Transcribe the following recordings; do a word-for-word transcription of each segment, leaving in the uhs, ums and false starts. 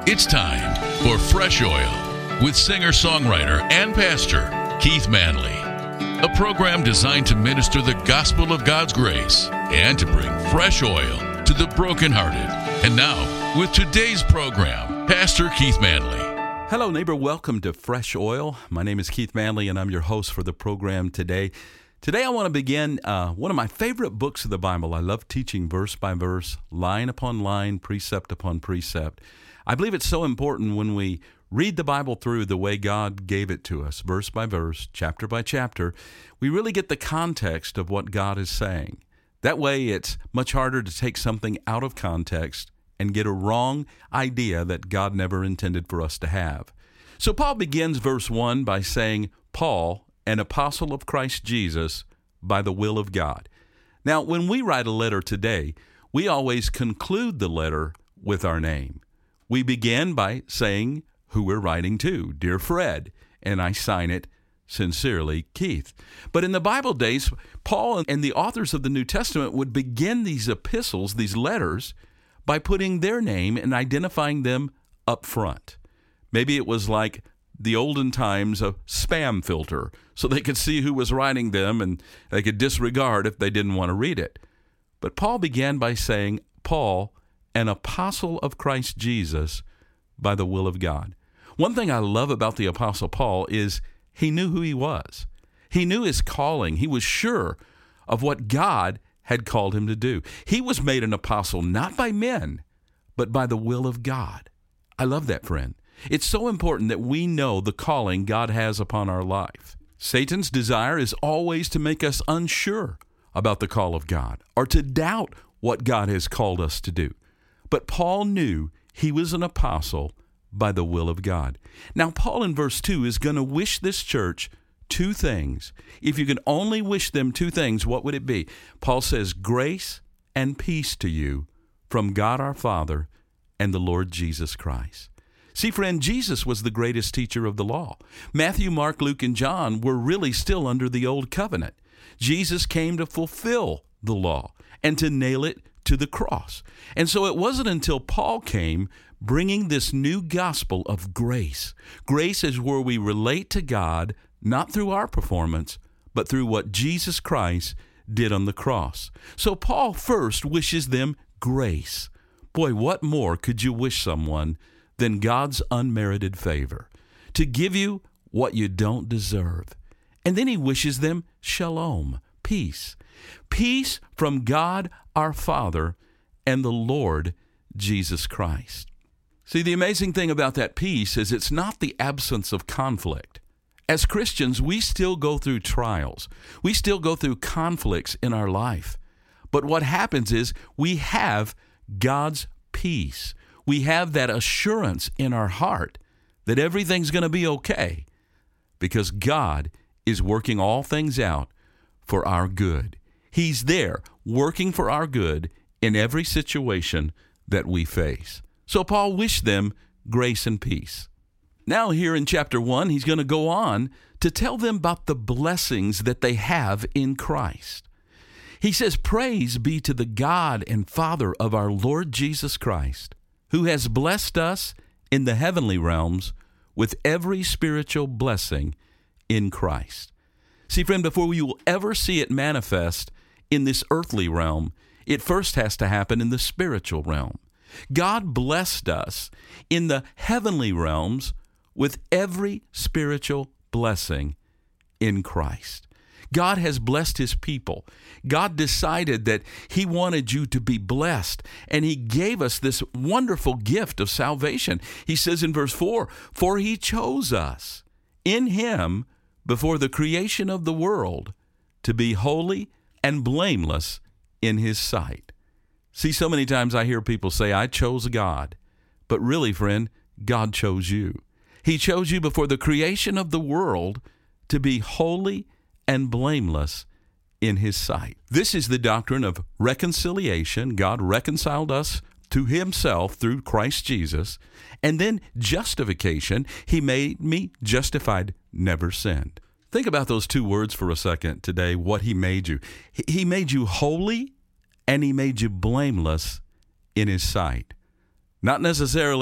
It's time for Fresh Oil with singer-songwriter and pastor Keith Manley, a program designed to minister the gospel of God's grace and to bring fresh oil to the brokenhearted. And now, with today's program, Pastor Keith Manley. Hello, neighbor. Welcome to Fresh Oil. My name is Keith Manley, and I'm your host for the program today. Today, I want to begin uh, one of my favorite books of the Bible. I love teaching verse by verse, line upon line, precept upon precept. I believe it's so important when we read the Bible through the way God gave it to us, verse by verse, chapter by chapter. We really get the context of what God is saying. That way, it's much harder to take something out of context and get a wrong idea that God never intended for us to have. So Paul begins verse one by saying, Paul, an apostle of Christ Jesus, by the will of God. Now, when we write a letter today, we always conclude the letter with our name. We begin by saying who we're writing to, Dear Fred, and I sign it sincerely, Keith. But in the Bible days, Paul and the authors of the New Testament would begin these epistles, these letters, by putting their name and identifying them up front. Maybe it was like the olden times, a spam filter, so they could see who was writing them and they could disregard if they didn't want to read it. But Paul began by saying, Paul, an apostle of Christ Jesus, by the will of God. One thing I love about the Apostle Paul is he knew who he was. He knew his calling. He was sure of what God had called him to do. He was made an apostle not by men, but by the will of God. I love that, friend. It's so important that we know the calling God has upon our life. Satan's desire is always to make us unsure about the call of God or to doubt what God has called us to do. But Paul knew he was an apostle by the will of God. Now, Paul in verse two is going to wish this church two things. If you could only wish them two things, what would it be? Paul says, grace and peace to you from God our Father and the Lord Jesus Christ. See, friend, Jesus was the greatest teacher of the law. Matthew, Mark, Luke, and John were really still under the old covenant. Jesus came to fulfill the law and to nail it to the cross. And so it wasn't until Paul came bringing this new gospel of grace. Grace is where we relate to God, not through our performance, but through what Jesus Christ did on the cross. So Paul first wishes them grace. Boy, what more could you wish someone than God's unmerited favor? To give you what you don't deserve. And then he wishes them shalom, peace. Peace from God our Father and the Lord Jesus Christ. See, the amazing thing about that peace is it's not the absence of conflict. As Christians, we still go through trials. We still go through conflicts in our life. But what happens is we have God's peace. We have that assurance in our heart that everything's going to be okay because God is working all things out for our good. He's there working for our good in every situation that we face. So Paul wished them grace and peace. Now here in chapter one, he's going to go on to tell them about the blessings that they have in Christ. He says, praise be to the God and Father of our Lord Jesus Christ, who has blessed us in the heavenly realms with every spiritual blessing in Christ. See, friend, before you will ever see it manifest in this earthly realm, it first has to happen in the spiritual realm. God blessed us in the heavenly realms with every spiritual blessing in Christ. God has blessed his people. God decided that he wanted you to be blessed, and he gave us this wonderful gift of salvation. He says in verse four, for he chose us in him before the creation of the world to be holy and blameless in his sight. See, so many times I hear people say, I chose God. But really, friend, God chose you. He chose you before the creation of the world to be holy and blameless in his sight. This is the doctrine of reconciliation. God reconciled us to himself through Christ Jesus. And then justification. He made me justified, never sinned. Think about those two words for a second today, what he made you. He made you holy and he made you blameless in his sight. Not necessarily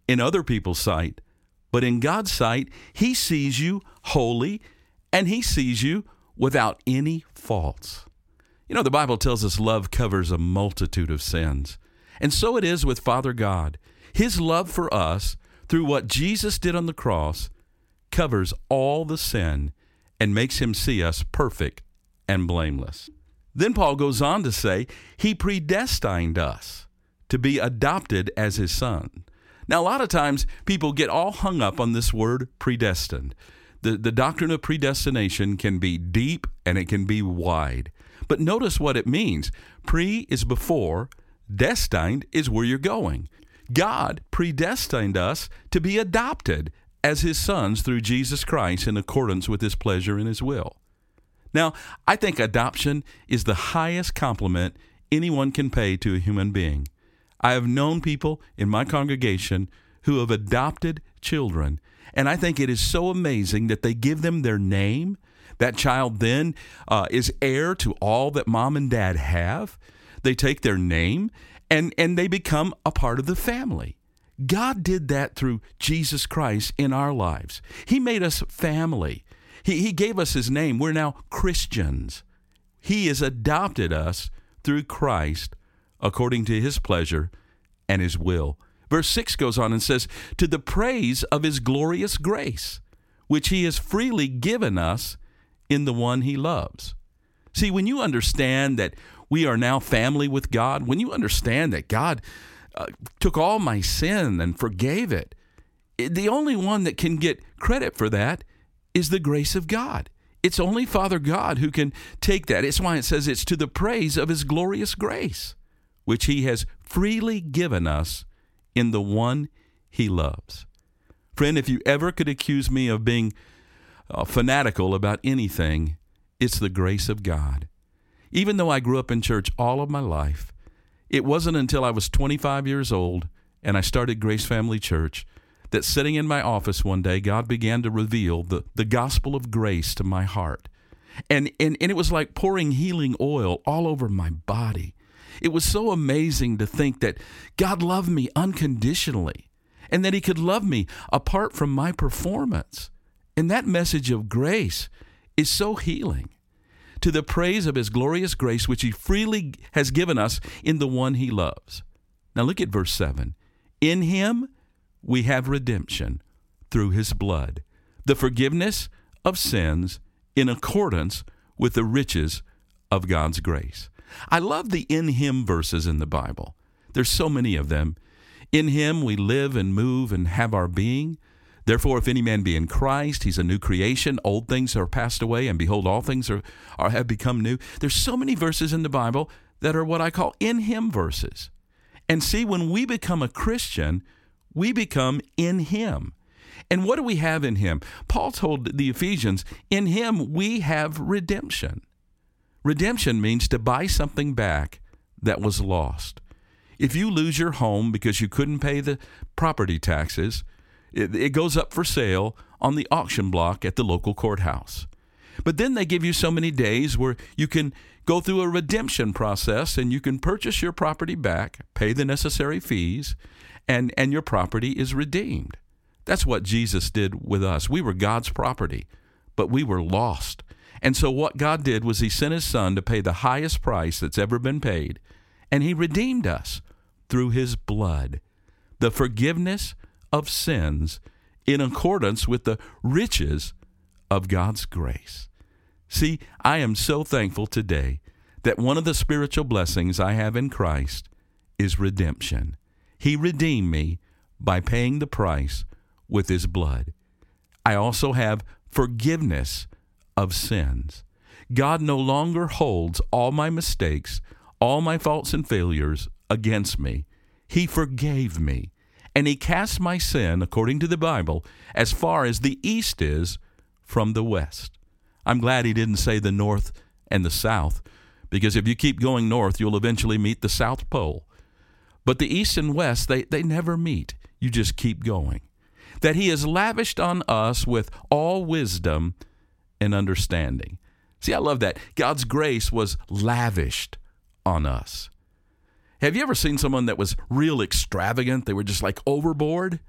in other people's sight, but in God's sight, He sees you holy, and He sees you without any faults. You know, the Bible tells us love covers a multitude of sins. And so it is with Father God. His love for us, through what Jesus did on the cross, covers all the sin and makes Him see us perfect and blameless. Then Paul goes on to say, He predestined us to be adopted as His son. Now, a lot of times people get all hung up on this word predestined. The, the doctrine of predestination can be deep and it can be wide. But notice what it means. Pre is before, destined is where you're going. God predestined us to be adopted as His sons through Jesus Christ in accordance with His pleasure and His will. Now, I think adoption is the highest compliment anyone can pay to a human being. I have known people in my congregation who have adopted children, and I think it is so amazing that they give them their name. That child then uh, is heir to all that mom and dad have. They take their name, and, and they become a part of the family. God did that through Jesus Christ in our lives. He made us family. He, he gave us His name. We're now Christians. He has adopted us through Christ according to His pleasure and His will. Verse six goes on and says, to the praise of His glorious grace, which He has freely given us in the one He loves. See, when you understand that we are now family with God, when you understand that God uh, took all my sin and forgave it, the only one that can get credit for that is the grace of God. It's only Father God who can take that. It's why it says it's to the praise of His glorious grace, which He has freely given us in the one He loves. Friend, if you ever could accuse me of being uh, fanatical about anything, it's the grace of God. Even though I grew up in church all of my life, it wasn't until I was twenty-five years old and I started Grace Family Church that sitting in my office one day, God began to reveal the, the gospel of grace to my heart. And, and, and it was like pouring healing oil all over my body. It was so amazing to think that God loved me unconditionally and that He could love me apart from my performance. And that message of grace is so healing. To the praise of His glorious grace, which He freely has given us in the one He loves. Now look at verse seven. In Him we have redemption through His blood, the forgiveness of sins in accordance with the riches of God's grace. I love the in Him verses in the Bible. There's so many of them. In Him we live and move and have our being. Therefore, if any man be in Christ, he's a new creation. Old things are passed away, and behold, all things are, are have become new. There's so many verses in the Bible that are what I call in Him verses. And see, when we become a Christian, we become in Him. And what do we have in Him? Paul told the Ephesians, in Him we have redemption. Redemption means to buy something back that was lost. If you lose your home because you couldn't pay the property taxes, it, it goes up for sale on the auction block at the local courthouse. But then they give you so many days where you can go through a redemption process and you can purchase your property back, pay the necessary fees, and, and your property is redeemed. That's what Jesus did with us. We were God's property, but we were lost. And so what God did was He sent His Son to pay the highest price that's ever been paid, and He redeemed us through His blood, the forgiveness of sins in accordance with the riches of God's grace. See, I am so thankful today that one of the spiritual blessings I have in Christ is redemption. He redeemed me by paying the price with His blood. I also have forgiveness of sins. God no longer holds all my mistakes, all my faults and failures against me. He forgave me, and He cast my sin, according to the Bible, as far as the east is from the west. I'm glad He didn't say the north and the south, because if you keep going north, you'll eventually meet the South Pole. But the east and west, they, they never meet. You just keep going. That He has lavished on us with all wisdom and understanding. See, I love that. God's grace was lavished on us. Have you ever seen someone that was real extravagant? They were just like overboard.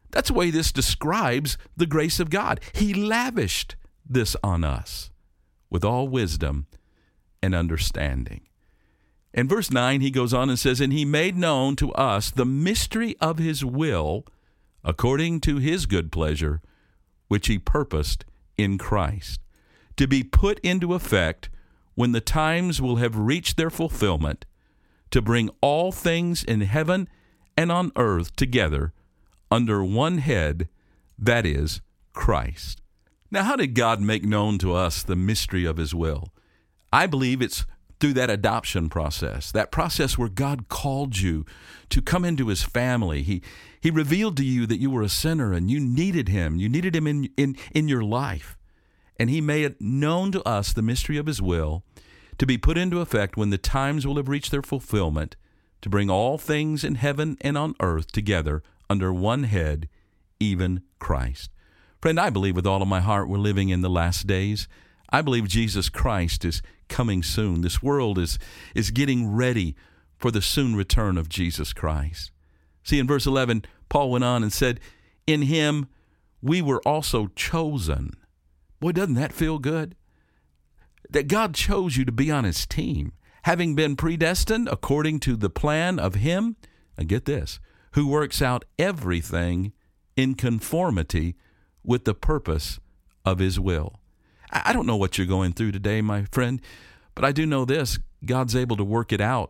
That's the way this describes the grace of God. He lavished this on us with all wisdom and understanding. In verse nine, he goes on and says, and he made known to us the mystery of his will according to his good pleasure, which he purposed in Christ, to be put into effect when the times will have reached their fulfillment, to bring all things in heaven and on earth together under one head, that is, Christ. Now, how did God make known to us the mystery of his will? I believe it's through that adoption process, that process where God called you to come into his family. He he revealed to you that you were a sinner and you needed him. You needed him in, in, in your life. And he made known to us the mystery of his will to be put into effect when the times will have reached their fulfillment, to bring all things in heaven and on earth together under one head, even Christ. Friend, I believe with all of my heart we're living in the last days. I believe Jesus Christ is coming soon. This world is, is getting ready for the soon return of Jesus Christ. See, in verse eleven, Paul went on and said, in him we were also chosen. Boy, doesn't that feel good? That God chose you to be on his team, having been predestined according to the plan of him, and get this, who works out everything in conformity with the purpose of his will. I don't know what you're going through today, my friend, but I do know this: God's able to work it out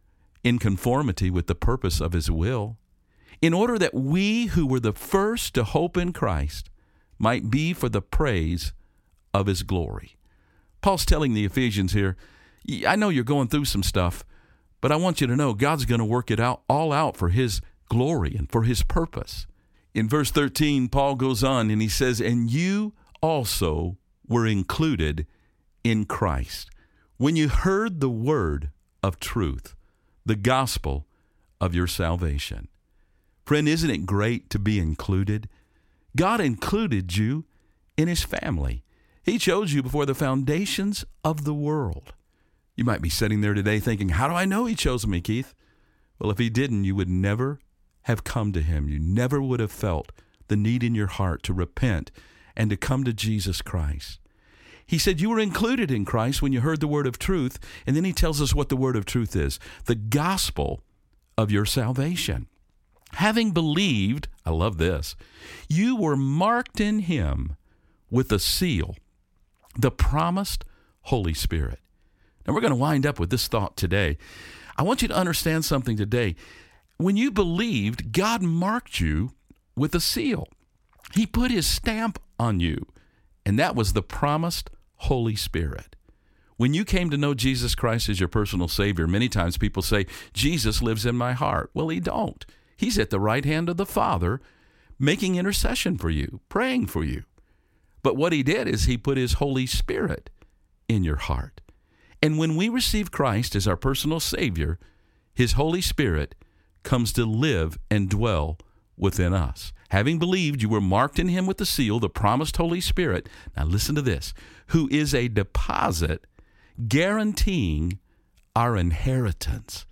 in conformity with the purpose of his will, in order that we who were the first to hope in Christ might be for the praise of his glory. Paul's telling the Ephesians here, I know you're going through some stuff, but I want you to know God's going to work it out all out for his glory and for his purpose. In verse thirteen, Paul goes on and he says, and you also were included in Christ when you heard the word of truth, the gospel of your salvation. Friend, isn't it great to be included? God included you in his family. He chose you before the foundations of the world. You might be sitting there today thinking, how do I know he chose me, Keith? Well, if he didn't, you would never have come to him. You never would have felt the need in your heart to repent and to come to Jesus Christ. He said you were included in Christ when you heard the word of truth, and then he tells us what the word of truth is, the gospel of your salvation. Having believed, I love this, you were marked in him with a seal, the promised Holy Spirit. Now we're going to wind up with this thought today. I want you to understand something today. When you believed, God marked you with a seal. He put his stamp on you, and that was the promised Holy Spirit. When you came to know Jesus Christ as your personal Savior, many times people say, Jesus lives in my heart. Well, he don't. He's at the right hand of the Father, making intercession for you, praying for you. But what he did is he put his Holy Spirit in your heart. And when we receive Christ as our personal Savior, his Holy Spirit comes to live and dwell within us. Having believed, you were marked in him with the seal, the promised Holy Spirit. Now listen to this, who is a deposit guaranteeing our inheritance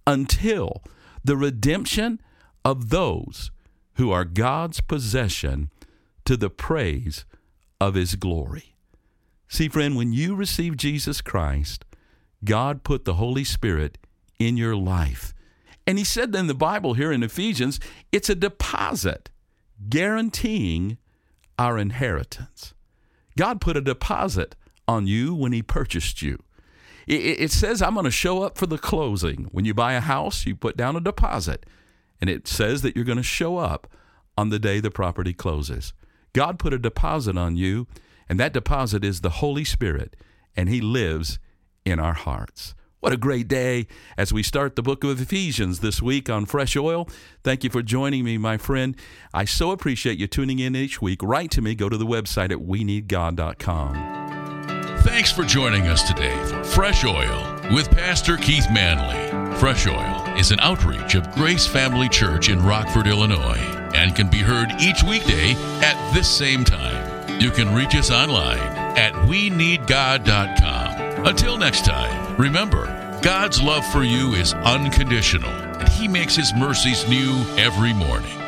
until the redemption of those who are God's possession to the praise of his glory. See, friend, when you receive Jesus Christ, God put the Holy Spirit in your life. And he said in the Bible here in Ephesians, it's a deposit guaranteeing our inheritance. God put a deposit on you when he purchased you. It, it says, I'm going to show up for the closing. When you buy a house, you put down a deposit, and it says that you're going to show up on the day the property closes. God put a deposit on you, and that deposit is the Holy Spirit, and he lives in our hearts. What a great day as we start the book of Ephesians this week on Fresh Oil. Thank you for joining me, my friend. I so appreciate you tuning in each week. Write to me. Go to the website at we need god dot com. Thanks for joining us today for Fresh Oil with Pastor Keith Manley. Fresh Oil is an outreach of Grace Family Church in Rockford, Illinois, and can be heard each weekday at this same time. You can reach us online at we need god dot com. Until next time, remember, God's love for you is unconditional, and he makes his mercies new every morning.